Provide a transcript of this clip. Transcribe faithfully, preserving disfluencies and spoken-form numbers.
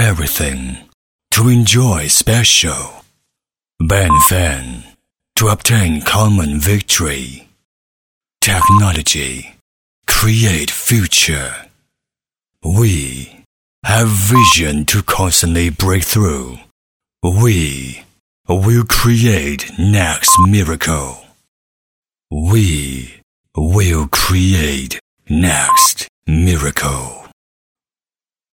everything to enjoy special. Ben Fan to obtain common victory. Technology create future. We have vision to constantly break through. We will create next miracle. We will create next miracle.